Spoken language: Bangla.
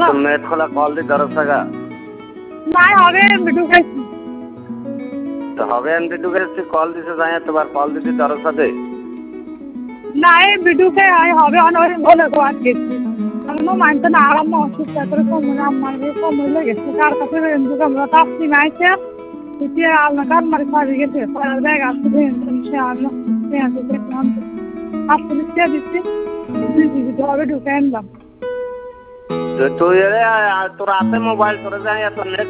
তো নেট খোলা কল দি ধরো সাগা নাই হবে ঢুকাইছি তো হবে এমনি ঢুকেছি কল দিছে যাই তোমার কল দিতে ধরো সাথে নাই ঢুকে হবে অনেক বলে গোয়াত গেছি আমি মানতে না আরাম অসুস্থ করে কমে আমার কমে লেগেছে কার কাছে ঢুকে আমরা তো আপনি নাইছে এতিয়া আপনার কার মারি পাড়ি গেছে পাড়ার ব্যাগ আসছে সে আনলো আপনি দিচ্ছি হবে ঢুকে আনলাম তুই তোর হাতে মোবাইল করে যাই এত নেট